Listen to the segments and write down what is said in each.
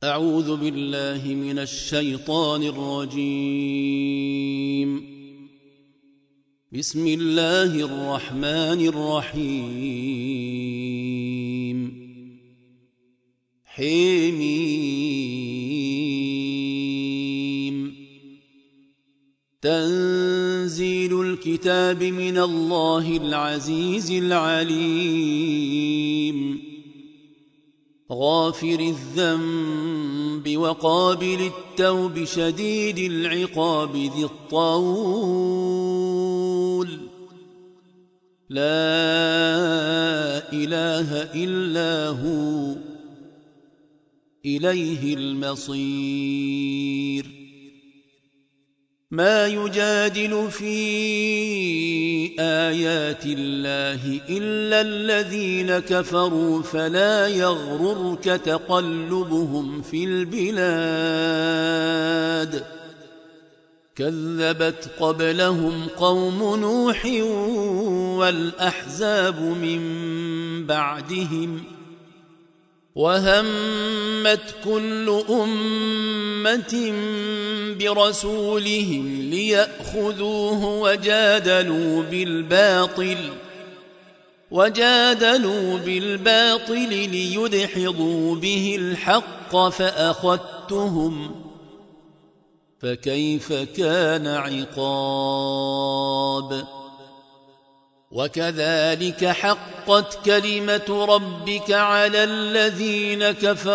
أعوذ بالله من الشيطان الرجيم. بسم الله الرحمن الرحيم. حميم. تنزيل الكتاب من الله العزيز العليم. غافر الذنب وقابل التوب شديد العقاب ذي الطول. لا إله إلا هو إليه المصير. ما يجادل في آيات الله إلا الذين كفروا فلا يغررك تقلبهم في البلاد. كذبت قبلهم قوم نوح والأحزاب من بعدهم. وهمت كل أمة برسولهم ليأخذوه وجادلوا بالباطل ليدحضوا به الحق فأخذتهم فكيف كان عقاب. وكذلك حقت كلمة ربك على الذين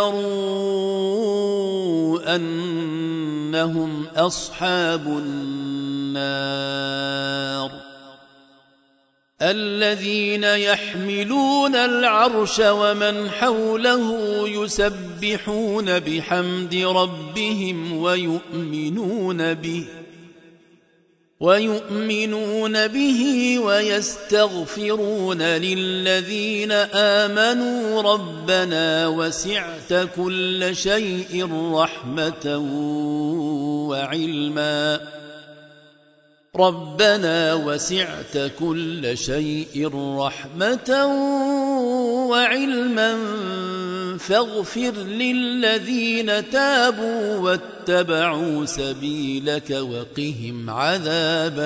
كفروا أنهم أصحاب النار. الذين يحملون العرش ومن حوله يسبحون بحمد ربهم ويؤمنون به ويستغفرون للذين آمنوا ربنا وسعت كل شيء رحمة وعلما فاغفر للذين تابوا واتبعوا سبيلك وقهم عذاب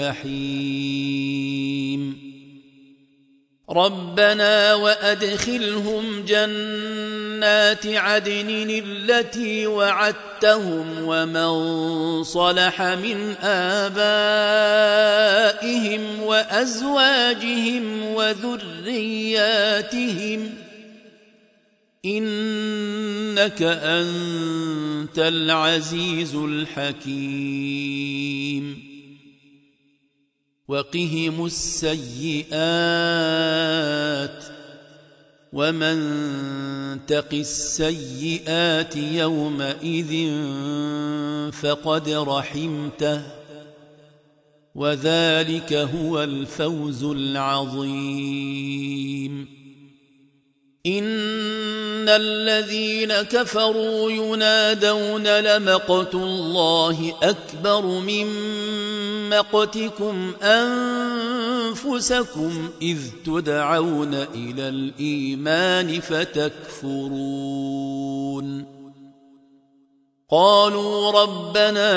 الجحيم. ربنا وأدخلهم جنات عدن التي وعدتهم ومن صلح من آبائهم وأزواجهم وذرياتهم إنك أنت العزيز الحكيم. وقهم السيئات ومن تق السيئات يومئذ فقد رحمته وذلك هو الفوز العظيم. إن الذين كفروا ينادون لمقت الله أكبر من مقتكم أنفسكم إذ تدعون إلى الإيمان فتكفرون. قالوا ربنا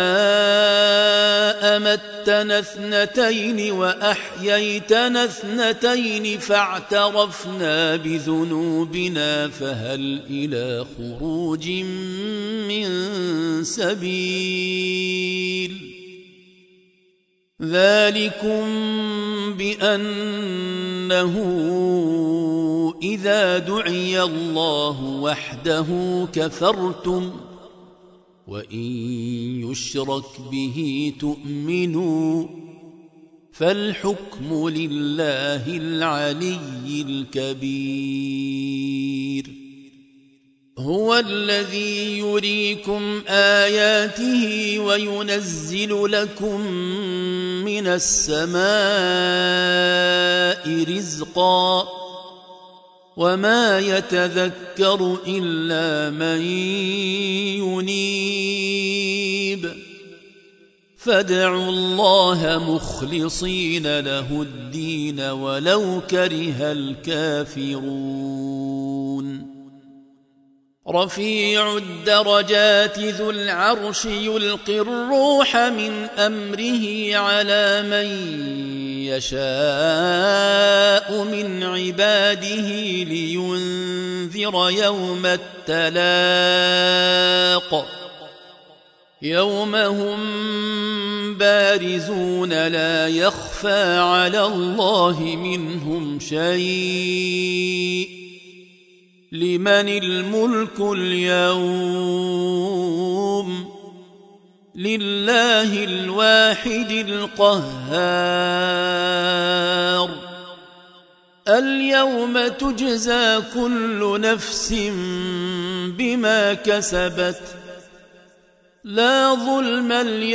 أمتنا اثنتين وأحييتنا اثنتين فاعترفنا بذنوبنا فهل إلى خروج من سبيل. ذلكم بأنه إذا دعي الله وحده كفرتم وإن يشرك به تؤمنوا فالحكم لله العلي الكبير. هو الذي يريكم آياته وينزل لكم من السماء رزقا وما يتذكر إلا من ينيب. فادعوا الله مخلصين له الدين ولو كره الكافرون. رفيع الدرجات ذو العرش يلقي الروح من أمره على من يشاء من عباده لينذر يوم التلاق يوم هم بارزون لا يخفى على الله منهم شيء لمن الملك اليوم لله الواحد القهار اليوم تجزى كل نفس بما كسبت لا ظلم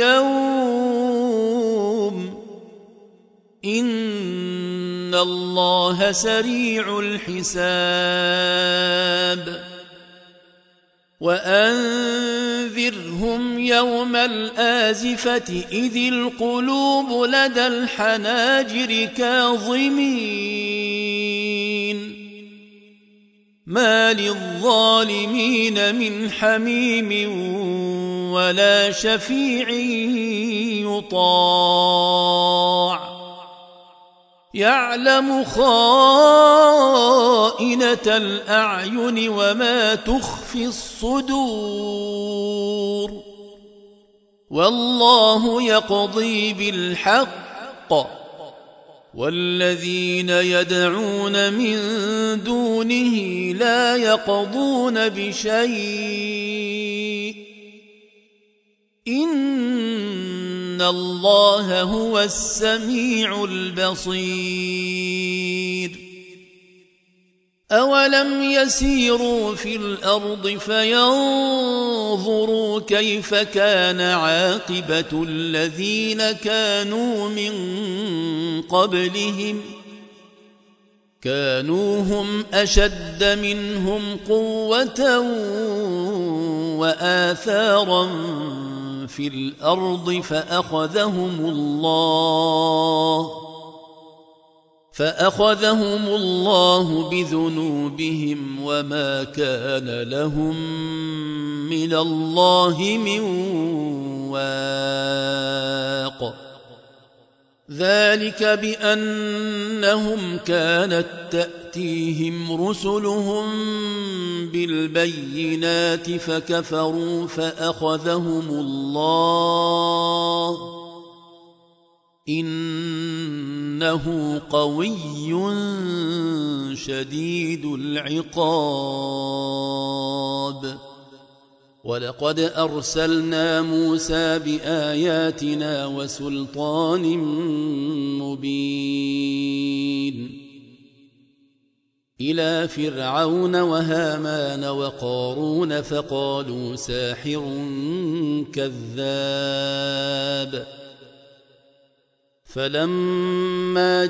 اليوم إن الله سريع الحساب وأنذرهم يوم الآزفة إذ القلوب لدى الحناجر كاظمين ما للظالمين من حميم ولا شفيع يطاع يعلم خائنة الأعين وما تخفي الصدور والله يقضي بالحق والذين يدعون من دونه لا يقضون بشيء إن الله هو السميع البصير أولم يسيروا في الأرض فينظروا كيف كان عاقبة الذين كانوا من قبلهم كانوا هم أشد منهم قوة وآثارا في الأرض فأخذهم الله بذنوبهم وما كان لهم من الله من واق ذلك بأنهم كانت تأتيهم رسلهم بالبينات فكفروا فأخذهم الله إنه قوي شديد العقاب ولقد أرسلنا موسى بآياتنا وسلطان مبين إلى فرعون وهامان وقارون فقالوا ساحر كذاب فلما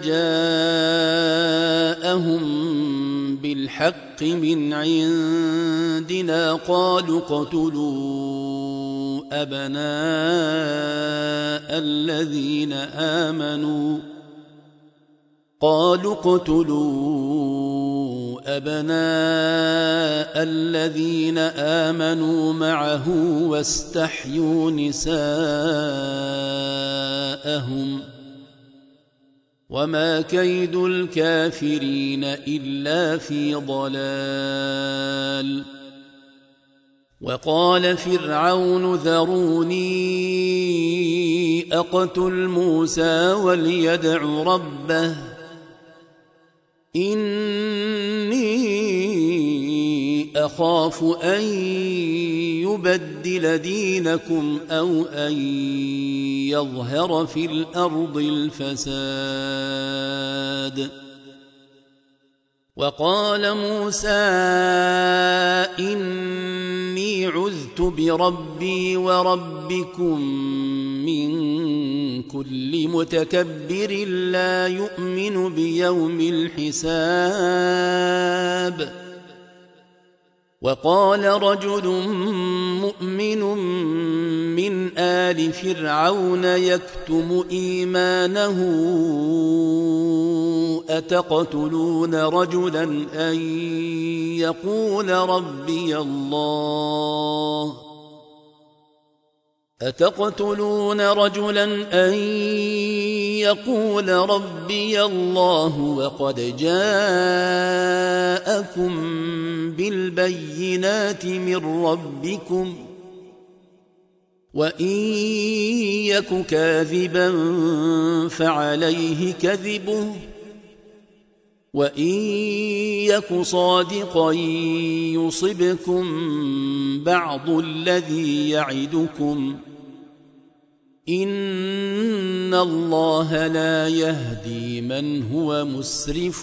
جاءهم بالحق من عندنا قالوا اقتلوا أبناء الذين آمنوا معه واستحيوا نساءهم وما كيد الكافرين إلا في ضلال وقال فرعون ذروني أقتل موسى وليدع ربه إني أخاف أن يبدل دينكم أو أن يظهر في الأرض الفساد وقال موسى إني عذت بربي وربكم من كل متكبر لا يؤمن بيوم الحساب وقال رجل مؤمن من آل فرعون يكتم إيمانه أتقتلون رجلا أن يقول ربي الله وقد جاءكم بالبينات من ربكم وإن يك كاذبا فعليه كذبه وإن يك صادقا يصبكم بعض الذي يعدكم إن الله لا يهدي من هو مسرف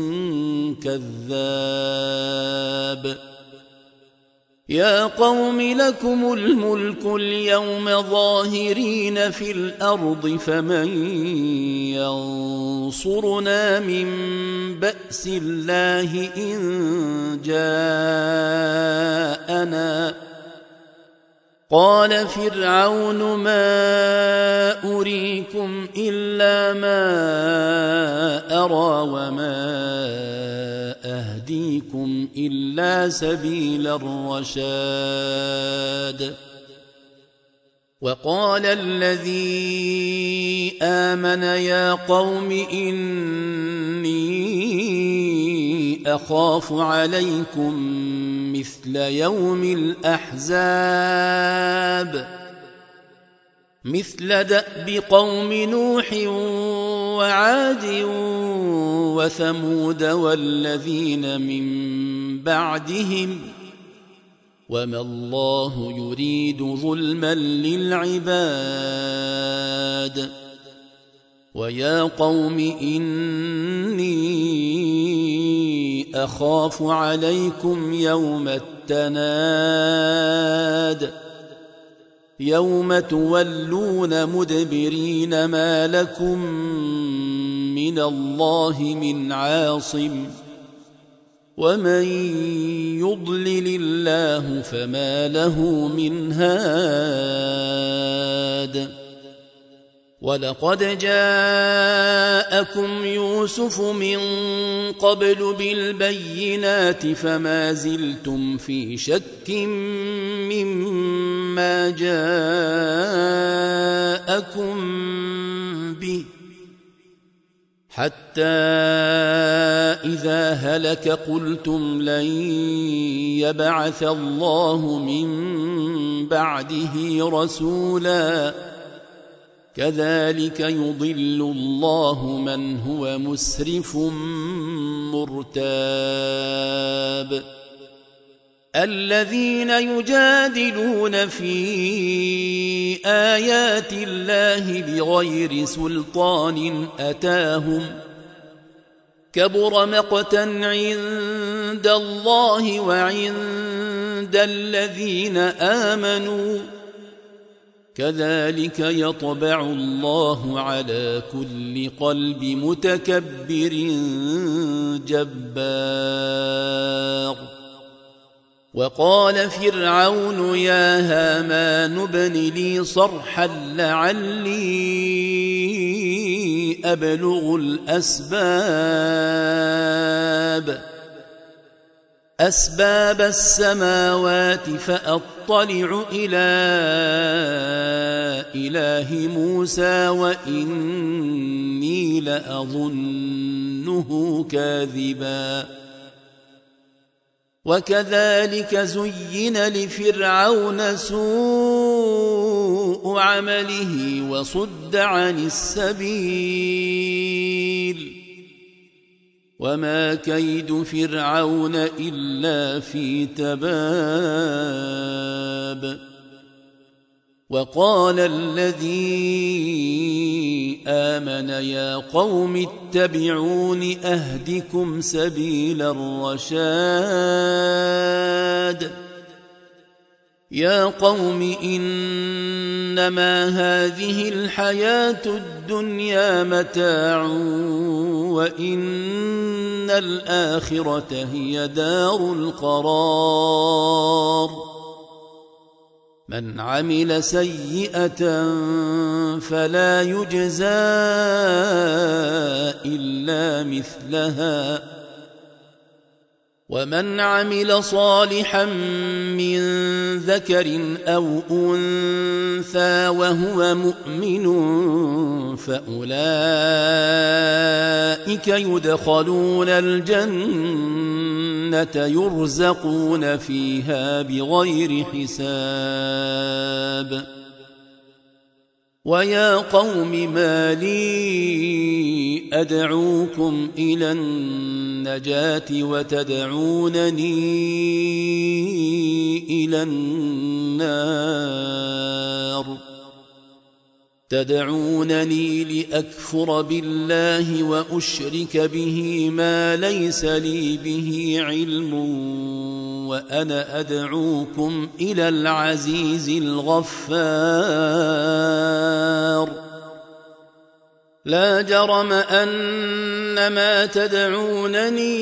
كذاب يا قوم لكم الملك اليوم ظاهرين في الأرض فمن ينصرنا من بأس الله إن جاءنا قال فرعون ما أريكم إلا ما أرى وما أهديكم إلا سبيل الرشاد وقال الذي آمن يا قوم إني أخاف عليكم مثل يوم الأحزاب مثل دأب قوم نوح وعاد وثمود والذين من بعدهم وما الله يريد ظلما للعباد ويا قوم إني أخاف عليكم يوم التناد يوم تولون مدبرين ما لكم من الله من عاصم ومن يضلل الله فما له من هاد ولقد جاءكم يوسف من قبل بالبينات فما زلتم في شك مما جاءكم به حتى إذا هلك قلتم لن يبعث الله من بعده رسولا كذلك يضل الله من هو مسرف مرتاب الذين يجادلون في آيات الله بغير سلطان أتاهم كبر مقتا عند الله وعند الذين آمنوا كذلك يطبع الله على كل قلب متكبر جبار وقال فرعون يا هامان ابن لي صرحا لعلي أبلغ أسباب السماوات فأطلع إلى إله موسى وإني لأظنه كاذبا وكذلك زين لفرعون سوء عمله وصد عن السبيل وما كيد فرعون إلا في تباب وقال الذي آمن يا قوم اتبعون أهدكم سبيل الرشاد يا قوم إنما هذه الحياة الدنيا متاع وإن الآخرة هي دار القرار من عمل سيئة فلا يجزى إلا مثلها ومن عمل صالحا من ذكر أو أنثى وهو مؤمن فأولئك يدخلون الجنة يرزقون فيها بغير حساب ويا قوم ما لي أدعوكم إلى النجاة وتدعونني إلى النار تدعونني لأكفر بالله وأشرك به ما ليس لي به علم وأنا أدعوكم إلى العزيز الغفار لا جرم أن ما تدعونني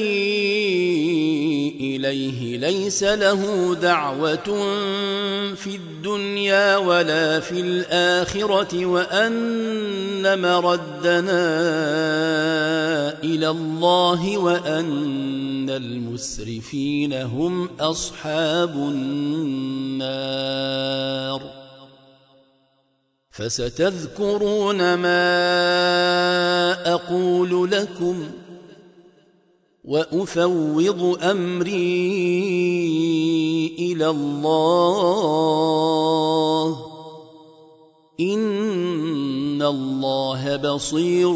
إليه ليس له دعوة في الدنيا ولا في الآخرة وأن مردنا إلى الله وأن المسرفين هم أصحاب النار فستذكرون ما أقول لكم وأفوض أمري إلى الله إن الله بصير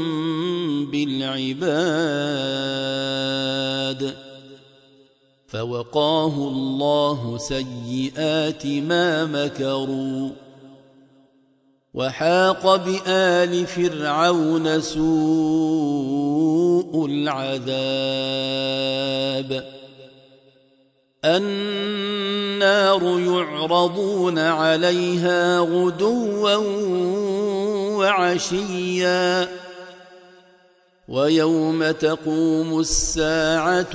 بالعباد فوقاه الله سيئات ما مكروا وحاق بآل فرعون سوء العذاب النار يعرضون عليها غدوا وعشيا ويوم تقوم الساعة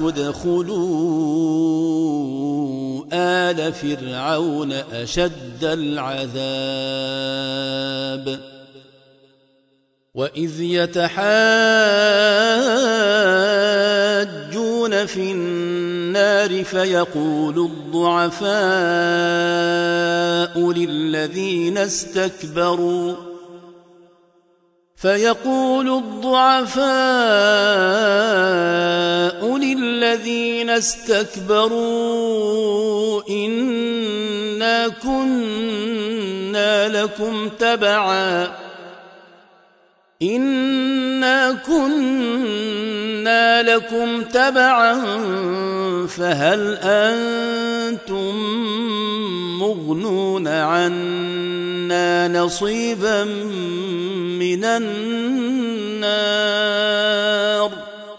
ادخلوا آل فرعون أشد العذاب وإذ يتحاجون في النار فيقول الضعفاء للذين استكبروا إنا كنا لكم تبعا فهل أنتم مغنون عنا نصيبا من النار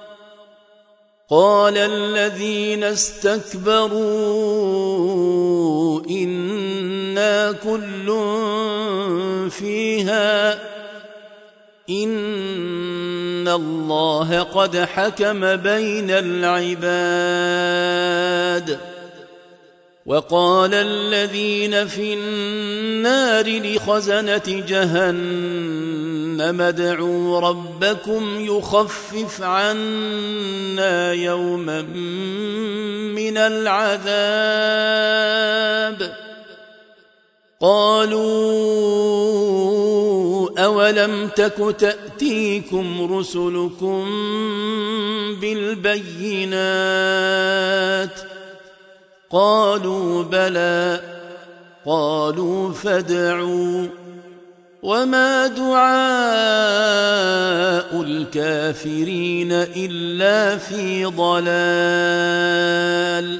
قال الذين استكبروا إنا كل فيها إن الله قد حكم بين العباد وقال الذين في النار لخزنة جهنم ادعوا ربكم يخفف عنا يوما من العذاب قالوا أولم تك تأتيكم رسلكم بالبينات قالوا بلى قالوا فادعوا وما دعاء الكافرين إلا في ضلال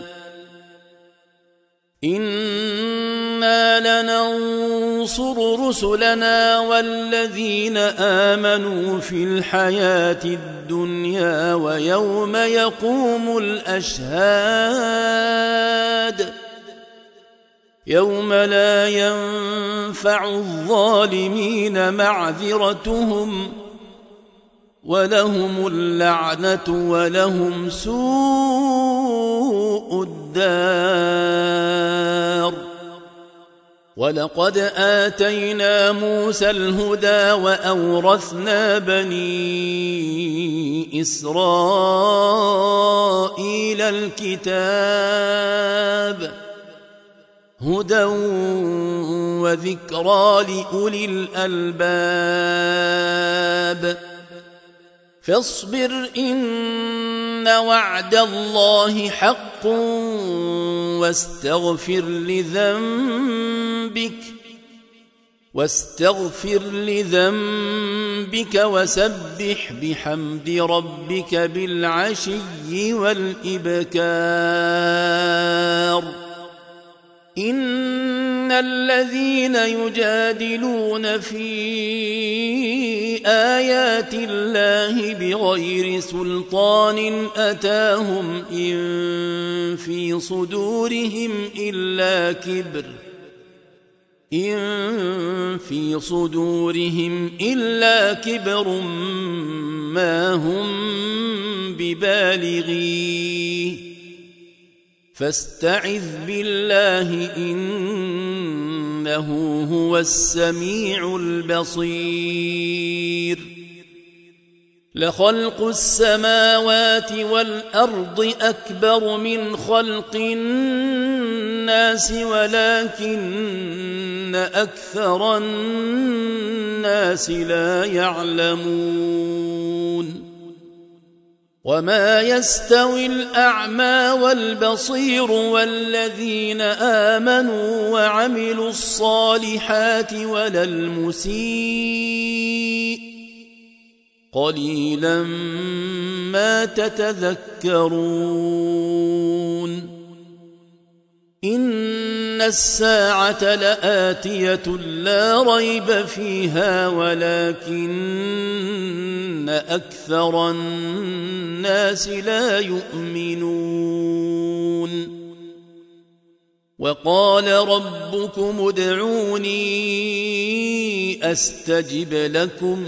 إنا لننصر رسلنا والذين آمنوا في الحياة الدنيا ويوم يقوم الأشهاد يوم لا ينفع الظالمين معذرتهم ولهم اللعنة ولهم سوء الدار. ولقد آتينا موسى الهدى وأورثنا بني إسرائيل الكتاب هدى وذكرى لأولي الألباب. فاصبر إن وعد الله حق واستغفر لذنبك وسبح بحمد ربك بالعشي والإبكار. إن الذين يجادلون في آيات الله بغير سلطان أتاهم إن في صدورهم إلا كبر ما هم ببالغيه فاستعذ بالله إنه هو السميع البصير. لخلق السماوات والأرض أكبر من خلق الناس ولكن أكثر الناس لا يعلمون. وما يستوي الأعمى والبصير والذين آمنوا وعملوا الصالحات ولا المسيء قليلا ما تتذكرون. إن الساعة لآتية لا ريب فيها ولكن أكثر الناس لا يؤمنون. وقال ربكم ادعوني أستجب لكم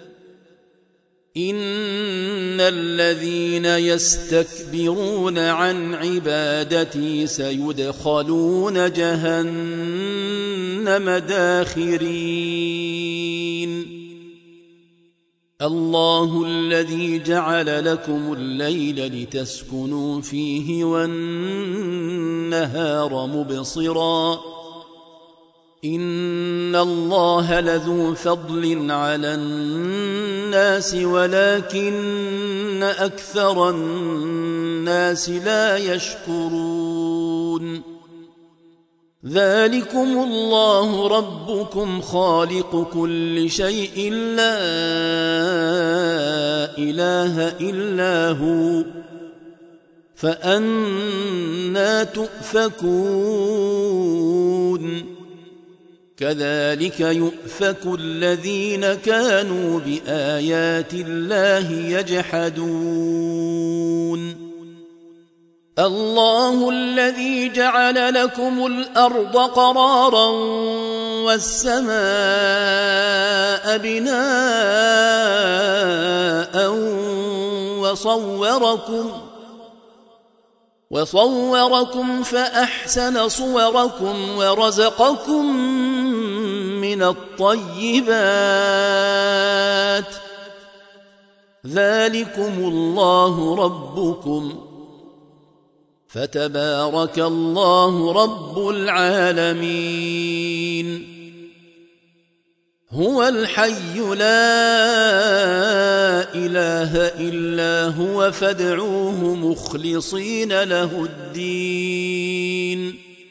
إن الذين يستكبرون عن عبادتي سيدخلون جهنم داخرين. الله الذي جعل لكم الليل لتسكنوا فيه والنهار مبصرا إن الله لذو فضل على الناس ولكن أكثر الناس لا يشكرون. ذلكم الله ربكم خالق كل شيء لا إله إلا هو فأنى تؤفكون. كذلك يؤفك الذين كانوا بآيات الله يجحدون. الله الذي جعل لكم الأرض قرارا والسماء بناء وصوركم فأحسن صوركم ورزقكم من الطيبات. ذلكم الله ربكم فتبارك الله رب العالمين. هو الحي لا إله إلا هو فادعوه مخلصين له الدين.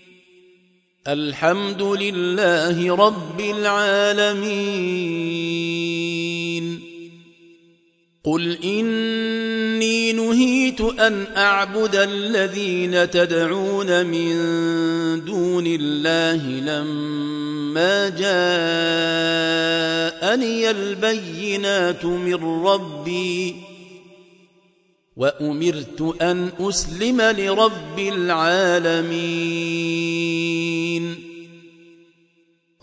الحمد لله رب العالمين. قل إني نهيت أن أعبد الذين تدعون من دون الله لما جاءني البينات من ربي وأمرت أن أسلم لرب العالمين.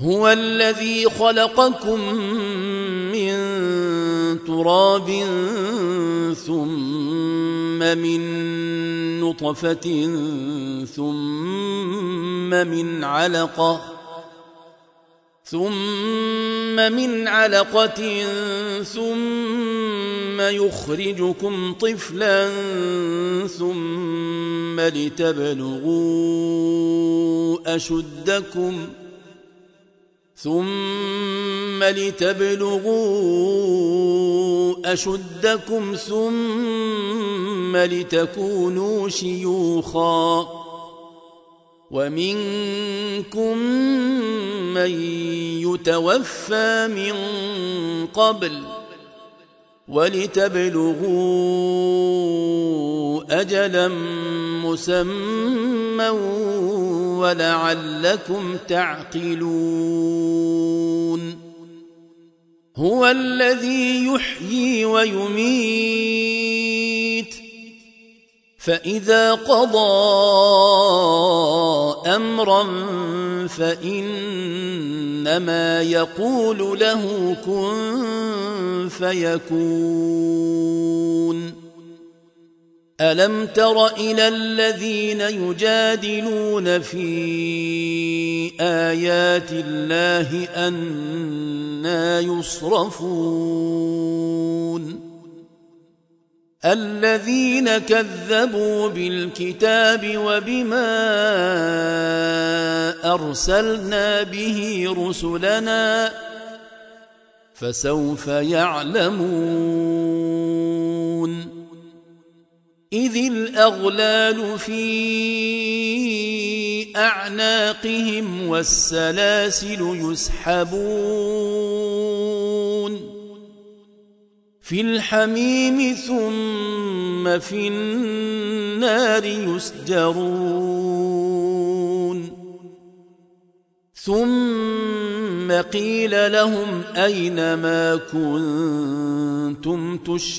هو الذي خلقكم من تراب ثم من نطفة ثم من علقة ثم يخرجكم طفلا ثم لتبلغوا أشدكم ثم لتكونوا شيوخا ومنكم من يتوفى من قبل ولتبلغوا أجلا مسمى ولعلكم تعقلون هو الذي يحيي ويميت فإذا قضى أمرا فإنما يقول له كن فيكون ألم تر إلى الذين يجادلون في آيات الله أنى يصرفون الذين كذبوا بالكتاب وبما أرسلنا به رسلنا فسوف يعلمون إذ الأغلال في أعناقهم والسلاسل يسحبون في الحميم ثم في النار يسجرون ثم قيل لهم أين ما كنتم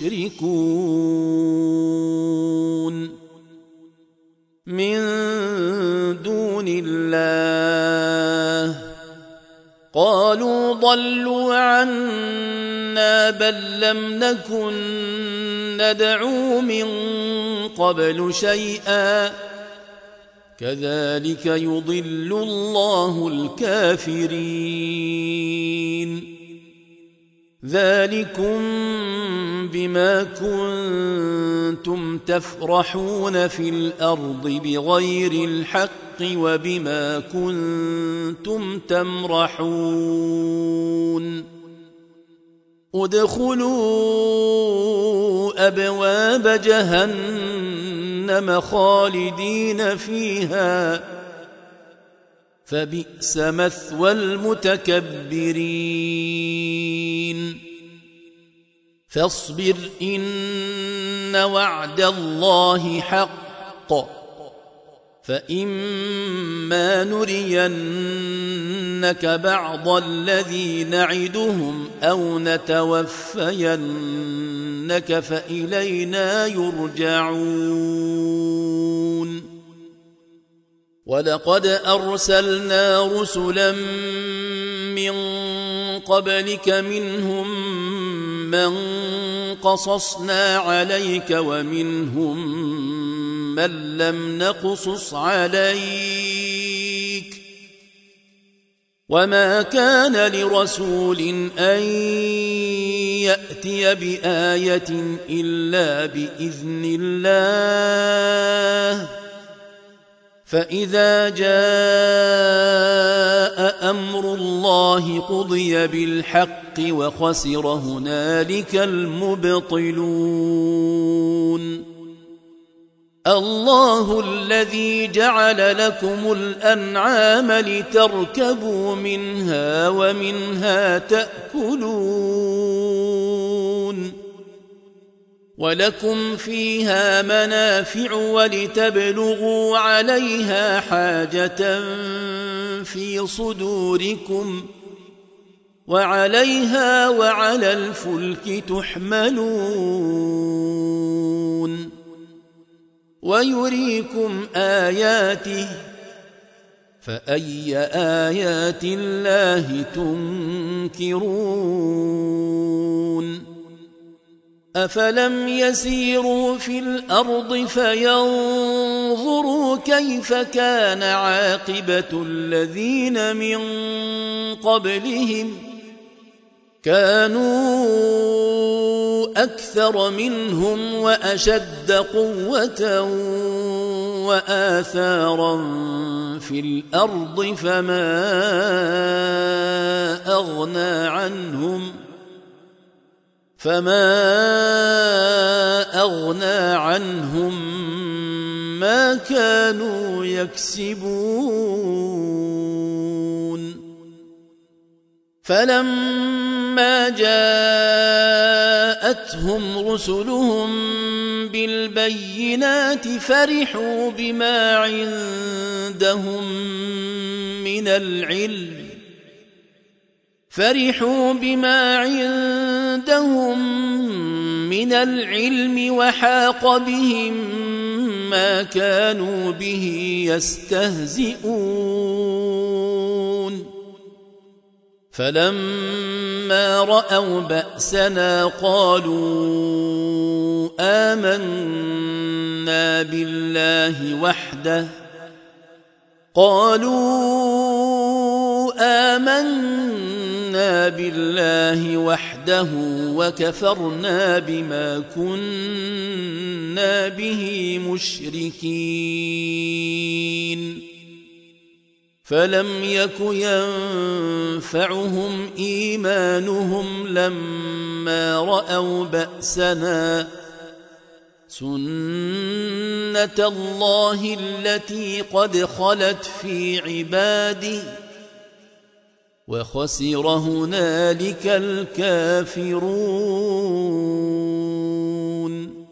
تشركون من دون الله قالوا ضلوا عنا بل لم نكن ندعو من قبل شيئا كذلك يضل الله الكافرين ذلكم بما كنتم تفرحون في الأرض بغير الحق وبما كنتم تمرحون ادخلوا أبواب جهنم خالدين فيها فبئس مثوى المتكبرين فاصبر إن وعد الله حق فإما نرينك بعض الذي نعدهم أو نتوفينك فإلينا يرجعون ولقد أرسلنا رسلا من قبلك منهم من قصصنا عليك ومنهم من لم نقصص عليك وما كان لرسول أن يأتي بآية إلا بإذن الله فإذا جاء أمر الله قضي بالحق وخسر هنالك المبطلون الله الذي جعل لكم الأنعام لتركبوا منها ومنها تأكلون ولكم فيها منافع ولتبلغوا عليها حاجة في صدوركم وعليها وعلى الفلك تحملون ويريكم آياته فأي آيات الله تنكرون أفلم يسيروا في الأرض فينظروا كيف كان عاقبة الذين من قبلهم كانوا أكثر منهم وأشد قوة وآثارا في الأرض فما أغنى عنهم ما كانوا يكسبون فلما جاءتهم رسلهم بالبينات فرحوا بما عندهم من العلم وحاق بهم ما كانوا به يستهزئون فلما رأوا بأسنا قالوا آمنا بالله وحده وكفرنا بما كنا به مشركين فلم يك ينفعهم إيمانهم لما رأوا بأسنا سنة الله التي قد خلت في عباده وخسر هنالك الكافرون